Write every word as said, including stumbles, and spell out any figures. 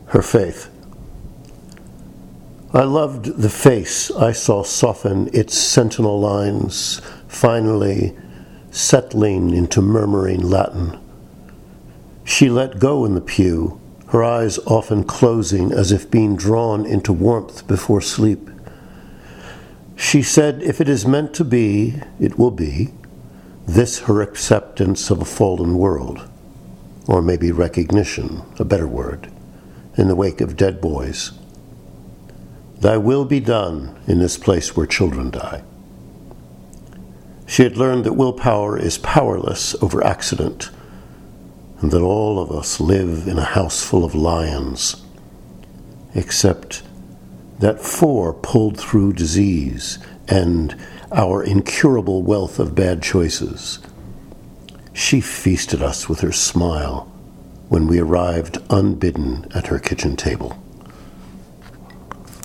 Her faith. I loved the face I saw soften its sentinel lines, finally settling into murmuring Latin. She let go in the pew, her eyes often closing as if being drawn into warmth before sleep. She said, if it is meant to be, it will be, this her acceptance of a fallen world, or maybe recognition, a better word, in the wake of dead boys. Thy will be done in this place where children die. She had learned that willpower is powerless over accident, and that all of us live in a house full of lions, except that four pulled through disease and our incurable wealth of bad choices. She feasted us with her smile when we arrived unbidden at her kitchen table.